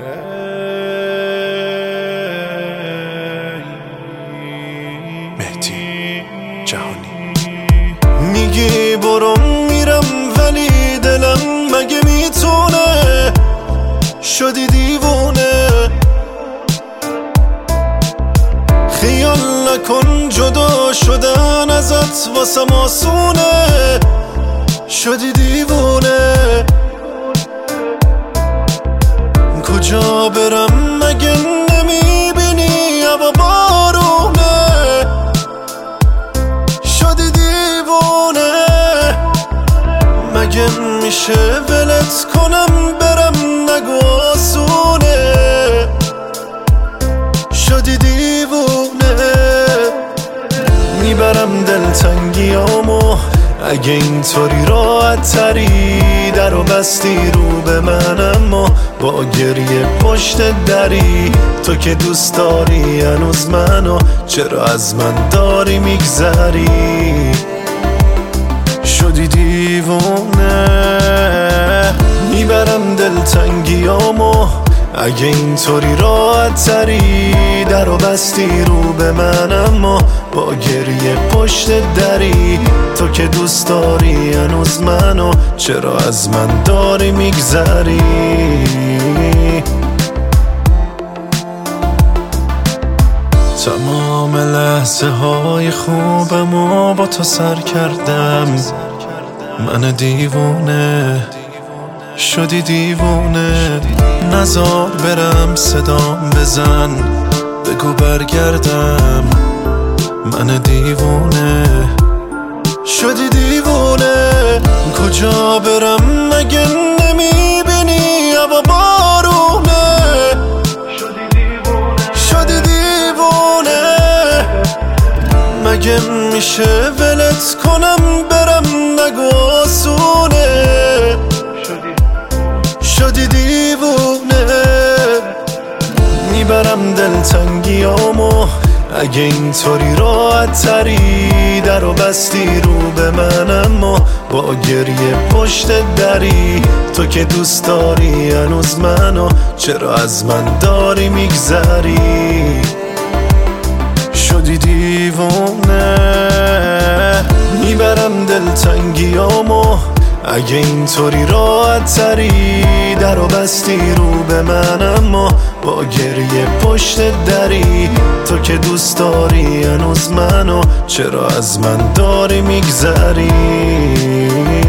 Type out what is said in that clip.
مهدی جهانی. میگی برم میرم ولی دلم مگه میتونه؟ شدی دیوونه، خیال نکن جدا شدن ازت واسم آسونه. شدی دیوونه، کجا برم مگه نمیبینی هوا بارونه؟ شدی دیوونه، مگه میشه ولت کنم برم؟ نگو آسونه. شدی دیوونه، میبرم دلتنگیامو اگه اینطوری راحت تری. در و بستی رو به من اما با گریه پشت دری. تو که دوست داری هنوز منو، چرا از من داری میگذری؟ شدی دیوونه، میبرم دلتنگیامو اگه اینطوری راحت تری. در و بستی رو به من اما با گریه پشت دری. تو که دوست داری هنوز منو، چرا از من داری میگذری؟ تمام لحظه های خوبمو با تو سر کردم. من دیوونه، شدی دیوونه. نزار برم صدام بزن، بگو برگردم. من دیوونه، شدی دیوونه، کجا برم مگه نمیبینی هوا بارونه؟ شدی دیوونه، مگه میشه ولت کنم برم؟ نگو آسونه. شدی دیوونه، میبرم دلتنگیامو اگه اینطوری راحت تری. در و بستی رو به من اما با گریه پشت دری. تو که دوست داری هنوز منو، چرا از من داری میگذری؟ شدی دیوونه، میبرم دلتنگیامو اگه اینطوری راحت تری. در و بستی رو به من اما با گریه پشت دری. تو که دوست داری هنوز منو، چرا از من داری میگذری؟